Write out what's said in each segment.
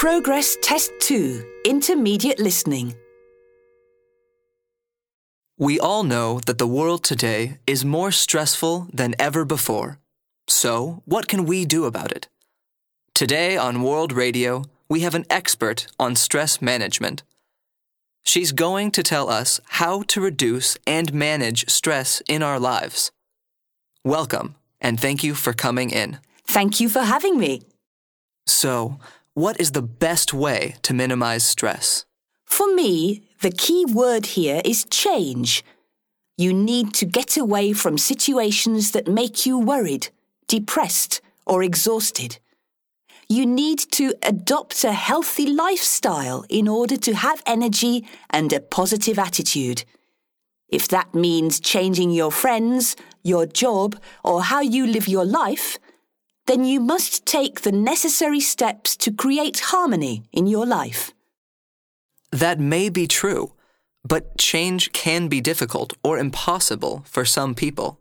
Progress Test 2, Intermediate Listening. We all know that the world today is more stressful than ever before. So, what can we do about it? Today on World Radio, we have an expert on stress management. She's going to tell us how to reduce and manage stress in our lives. Welcome, and thank you for coming in. Thank you for having me. So, what is the best way to minimize stress? For me, the key word here is change. You need to get away from situations that make you worried, depressed, or exhausted. You need to adopt a healthy lifestyle in order to have energy and a positive attitude. If that means changing your friends, your job, or how you live your life, then you must take the necessary steps to create harmony in your life. That may be true, but change can be difficult or impossible for some people.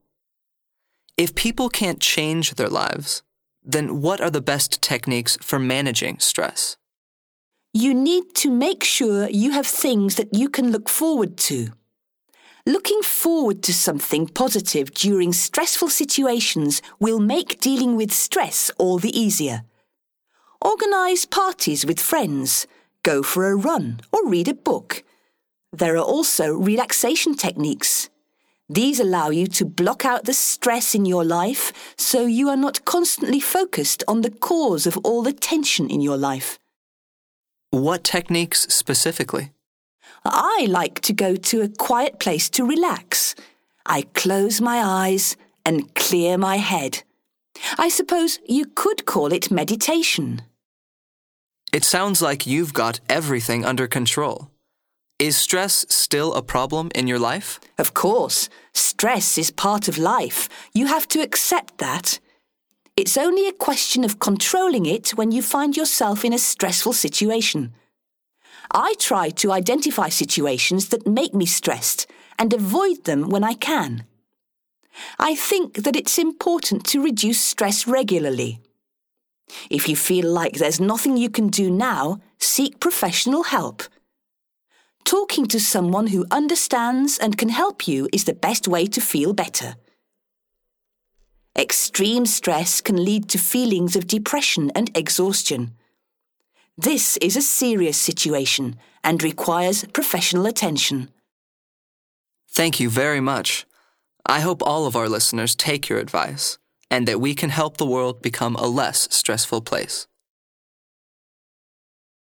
If people can't change their lives, then what are the best techniques for managing stress? You need to make sure you have things that you can look forward to. Looking forward to something positive during stressful situations will make dealing with stress all the easier. Organise parties with friends, go for a run or read a book. There are also relaxation techniques. These allow you to block out the stress in your life so you are not constantly focused on the cause of all the tension in your life. What techniques specifically? I like to go to a quiet place to relax. I close my eyes and clear my head. I suppose you could call it meditation. It sounds like you've got everything under control. Is stress still a problem in your life? Of course, stress is part of life. You have to accept that. It's only a question of controlling it when you find yourself in a stressful situation. I try to identify situations that make me stressed and avoid them when I can. I think that it's important to reduce stress regularly. If you feel like there's nothing you can do now, seek professional help. Talking to someone who understands and can help you is the best way to feel better. Extreme stress can lead to feelings of depression and exhaustion. This is a serious situation and requires professional attention. Thank you very much. I hope all of our listeners take your advice and that we can help the world become a less stressful place.